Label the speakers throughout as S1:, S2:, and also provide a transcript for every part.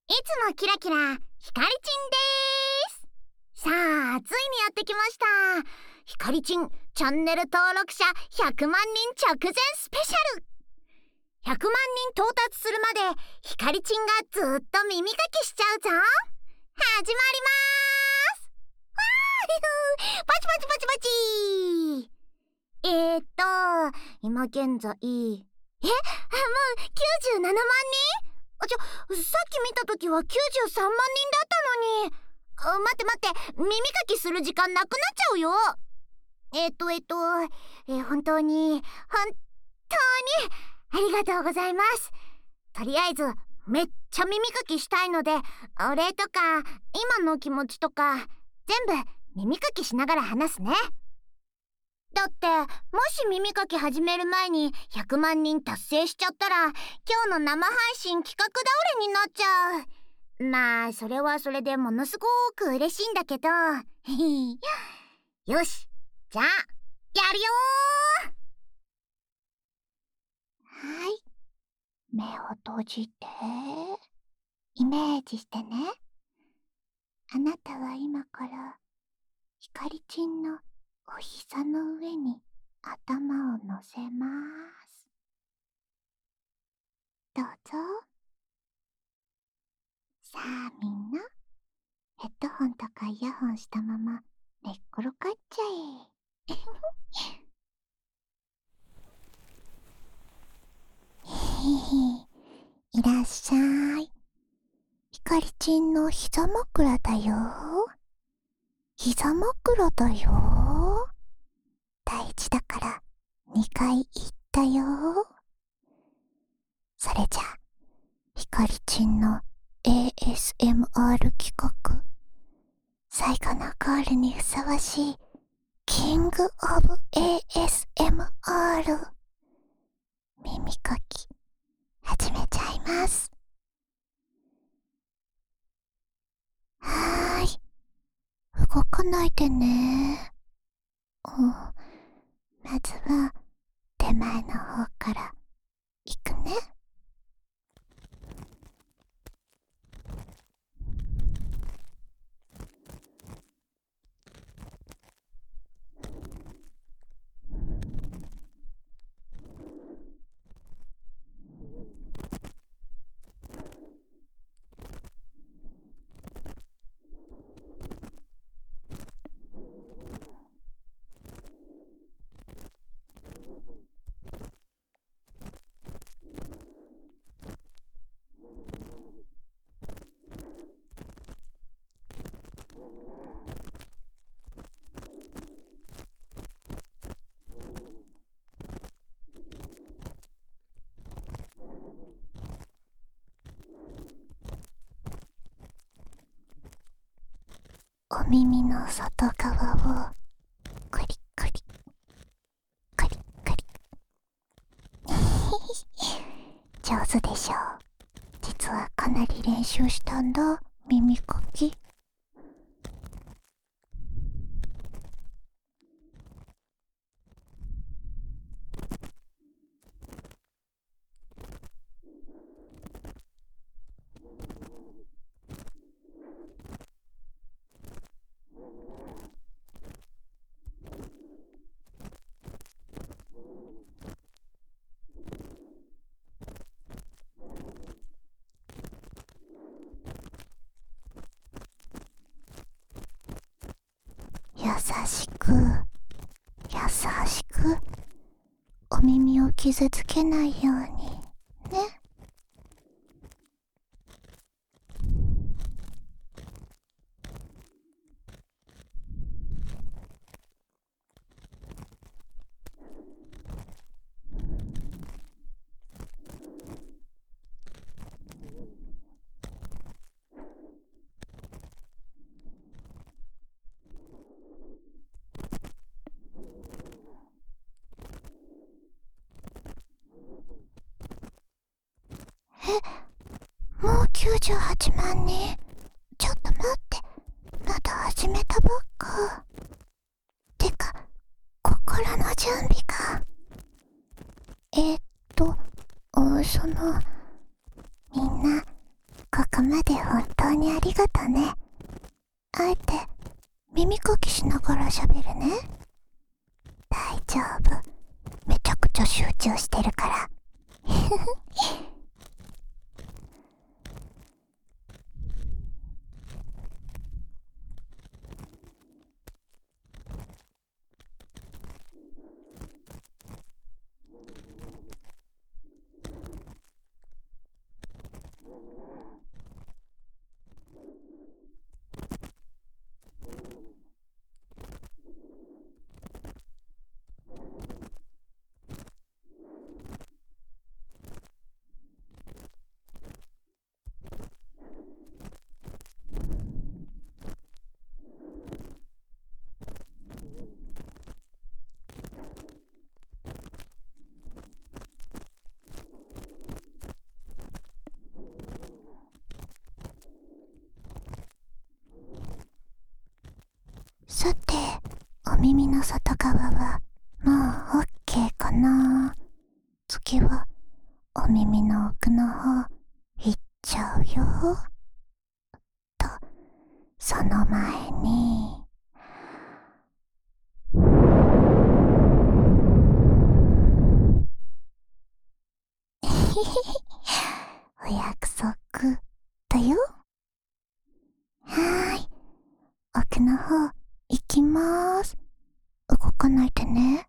S1: いつもキラキラひかりちんです。さあ、ついにやってきました。ひかりちんチャンネル登録者100万人直前スペシャル。100万人到達するまでひかりちんがずっと耳かきしちゃうぞ。始まります。わーパチパチパチパチ。今現在もう97万人。さっき見たときは93万人だったのに。待って耳かきする時間なくなっちゃうよ。本当にありがとうございます。とりあえずめっちゃ耳かきしたいので、お礼とか今の気持ちとか全部耳かきしながら話すね。だってもし耳かき始める前に100万人達成しちゃったら、今日の生配信企画倒れになっちゃう。まあそれはそれでものすごく嬉しいんだけどよし、じゃあやるよー。はい、目を閉じてイメージしてね。あなたは今からひかりちんのお膝の上に頭を乗せます。どうぞ。さあみんな、ヘッドホンとかイヤホンしたまま寝っ転がっちゃえ。いらっしゃい。ひかりちんの膝枕だよ。膝枕だよ。大事だから2回言ったよ。それじゃあ、ひかりちんの ASMR 企画、最後のゴールにふさわしいキングオブ ASMR 耳かき始めちゃいます。はーい、動かないでね。まずは手前の方からいくね。お耳の外側をクリクリクリクリ上手でしょう。実はかなり練習したんだ、耳かき。優しく優しく、お耳を傷つけないようにね。もう98万人。ちょっと待って、まだ始めたばっか。てか、心の準備が。みんな、こここまで本当にありがとね。あえて耳かきしながら喋るね。大丈夫。めちゃくちゃ集中してるから。さて、お耳の外側はもうオッケーかな。次はお耳の奥の方いっちゃうよ。と、その前にお約束だよ。はーい、奥の方行きまーす。動かないでね。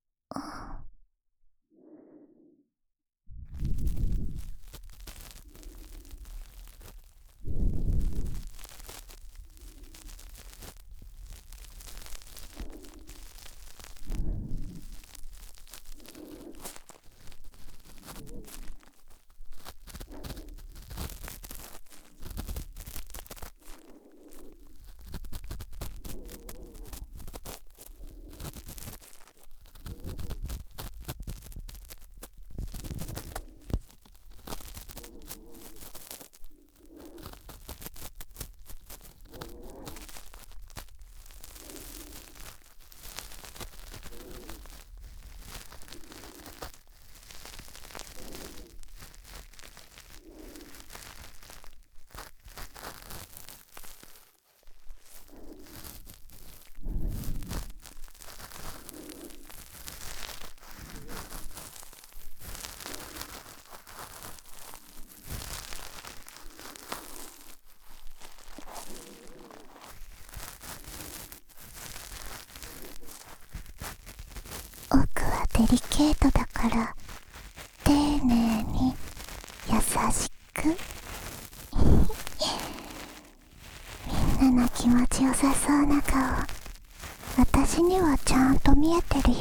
S1: 奥はデリケートだから丁寧に優しく。みんなの気持ちよさそうな顔、私にはちゃんと見えてるよ。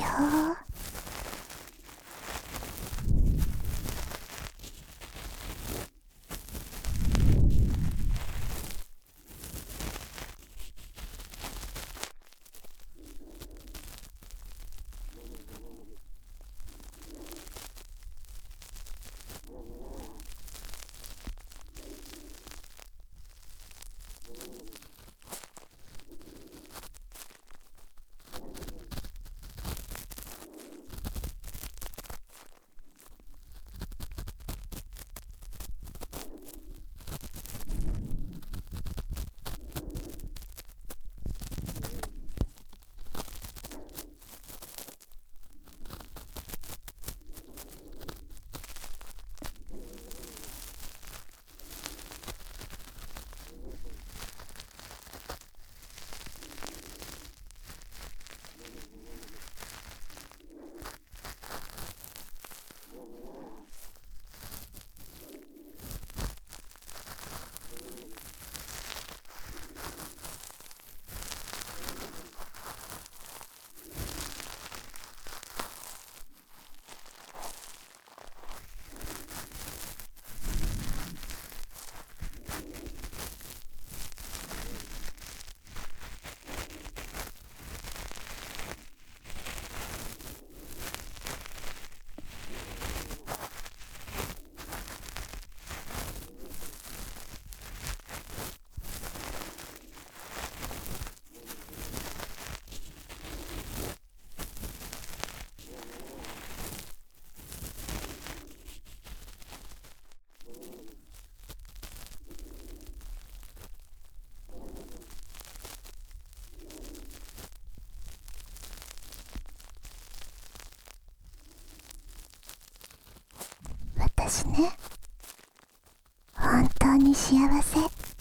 S1: 私ね、本当に幸せ。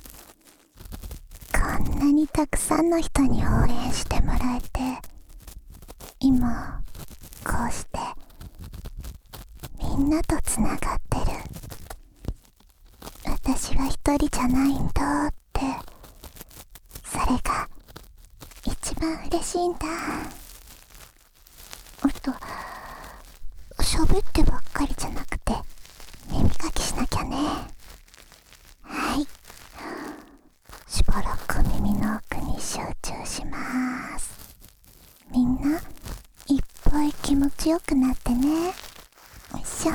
S1: こんなにたくさんの人に応援してもらえて、今こうしてみんなとつながってる。私は一人じゃないんだって、それが一番嬉しいんだ。あと喋ってばっかりじゃなくて耳かきしなきゃね。はい、しばらく耳の奥に集中します。みんないっぱい気持ちよくなってね。よいしょ。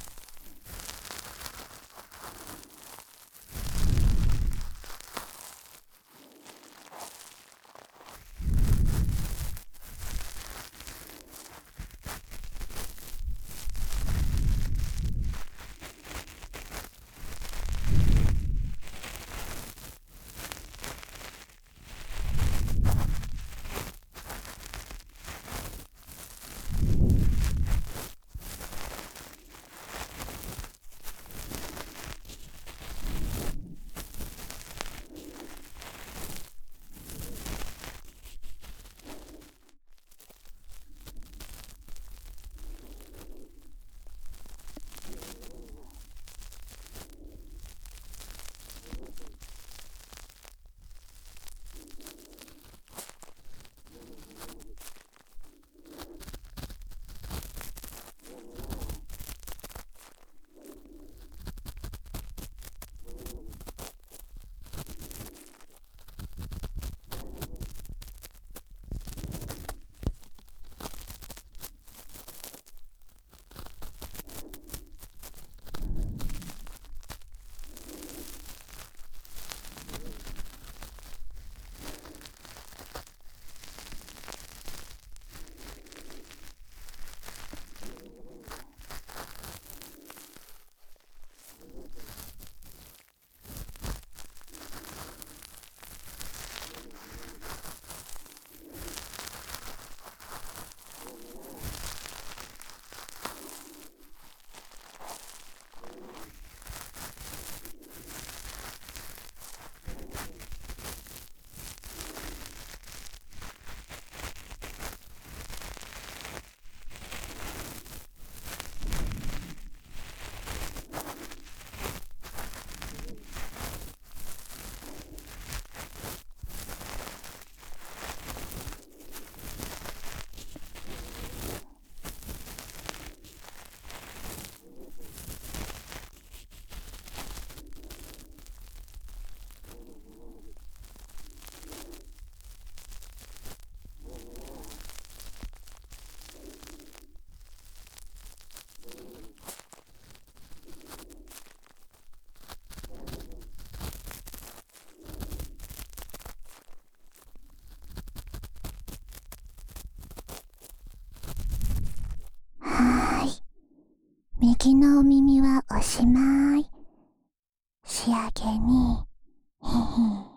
S1: 右のお耳はおしまい。仕上げにヒヒ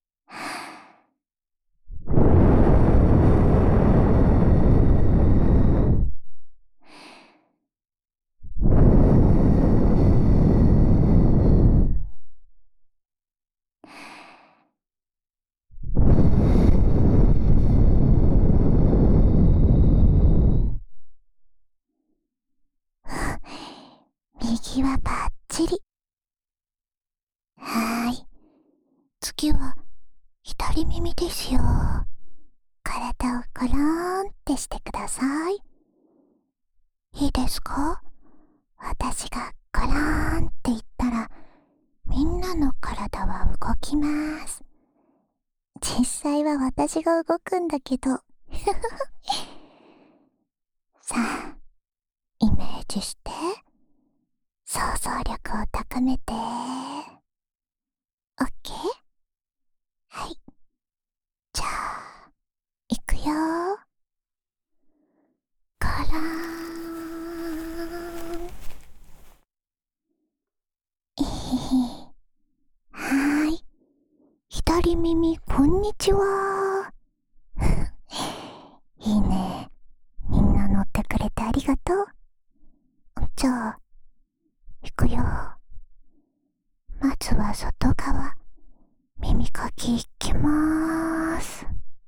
S1: 右はバッチリ。次は左耳ですよ。体をコローンってしてください。いいですか？私がコローンって言ったらみんなの体は動きます。実際は私が動くんだけどさあ、イメージして想像力を高めて。 OK？ はい、じゃあいくよ。コローン。えへへ。はーい、左耳こんにちは。いいね、みんな乗ってくれてありがとう。じゃあいくよ。まずは外側、耳かきいきまーす。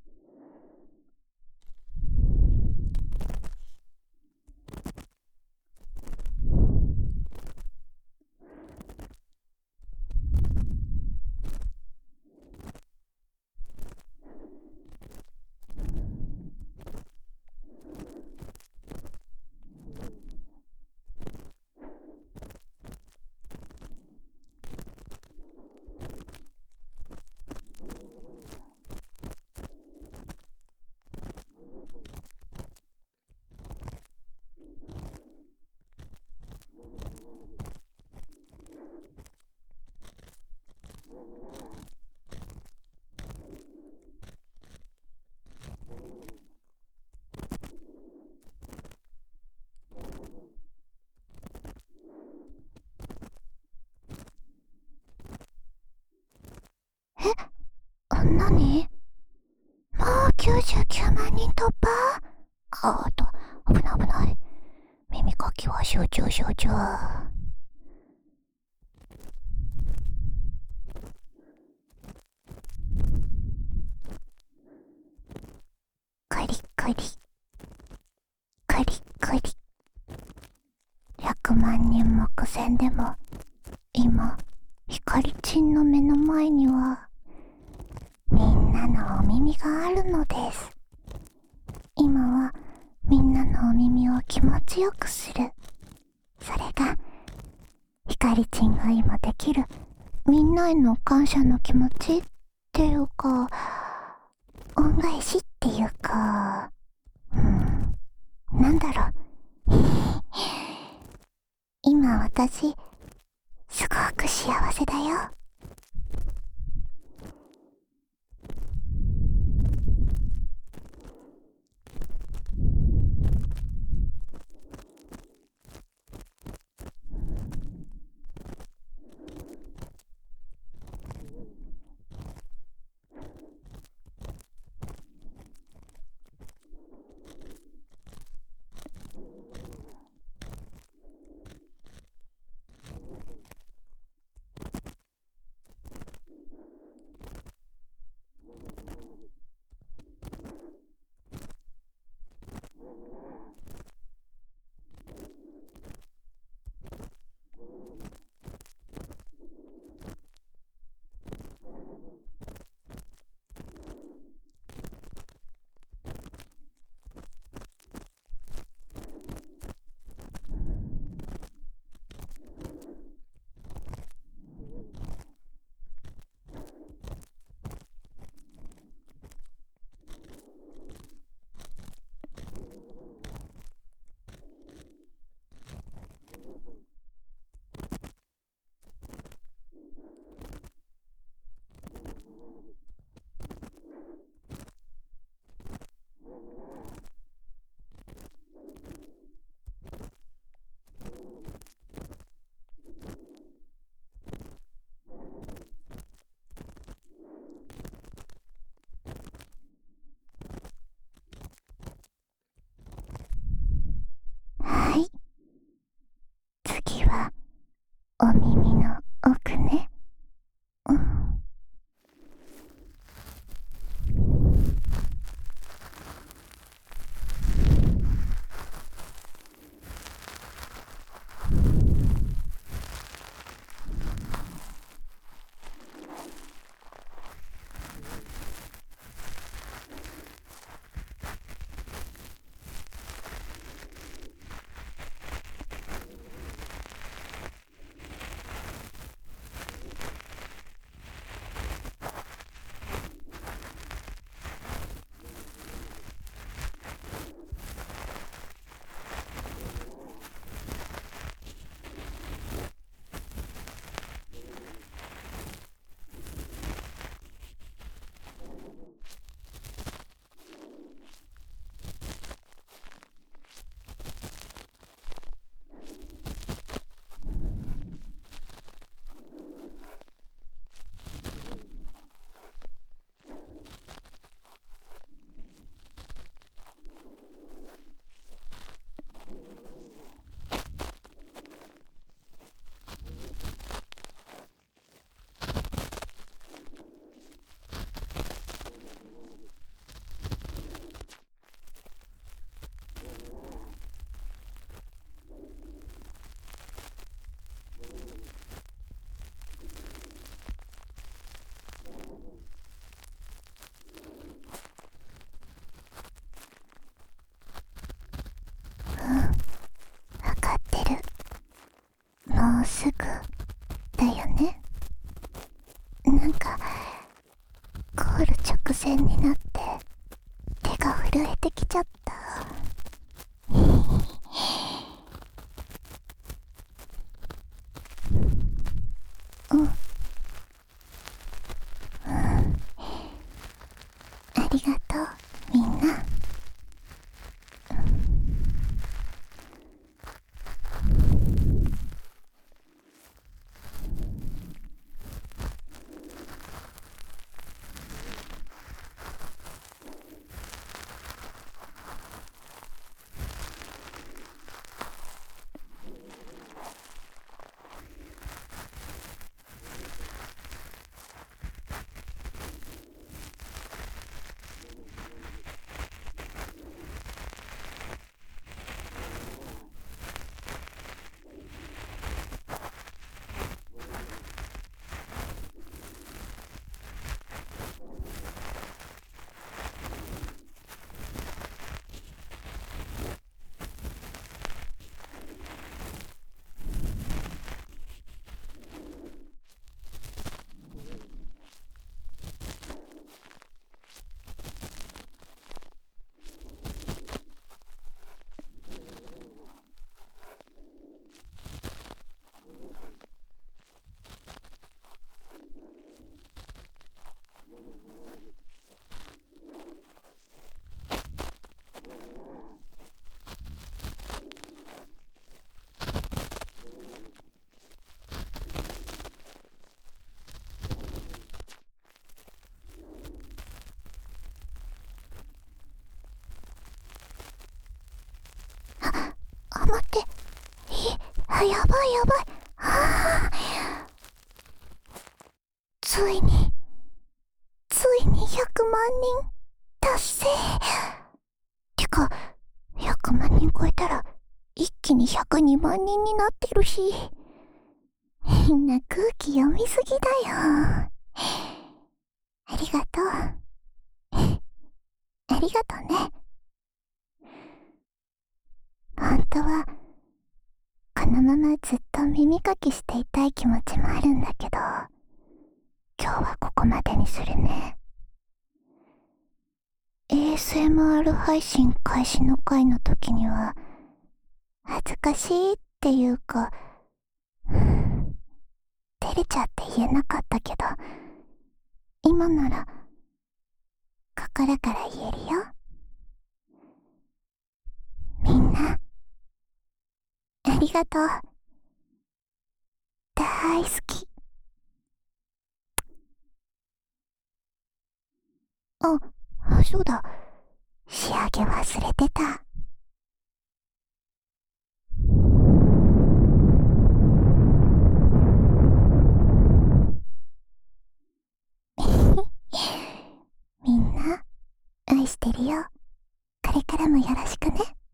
S1: 何？もう99万人突破？危ない危ない。耳かきは集中集中。カリカリカリカリ。100万人目前でも今ひかりちんの目の前にはみんなのお耳があるのです。今はみんなのお耳を気持ちよくする、それがひかりちんが今できるみんなへの感謝の気持ちっていうか、恩返しっていうか、なんだろう。今私すごく幸せだよ。 なんかゴール直前になって手が震えてきちゃった。うん、ありがとうみんな。待って、やばいやばい。ついに100万人達成。てか100万人超えたら一気に102万人になってるし、みんな空気読みすぎだよ。ありがとう。ありがとうね。本当はこのままずっと耳かきしていたい気持ちもあるんだけど、今日はここまでにするね。ASMR 配信開始の回の時には恥ずかしいっていうか照れちゃって言えなかったけど、今なら心から言えるよ。みんなありがとう。大好き。そうだ、仕上げ忘れてた。みんな愛してるよ。これからもよろしくね。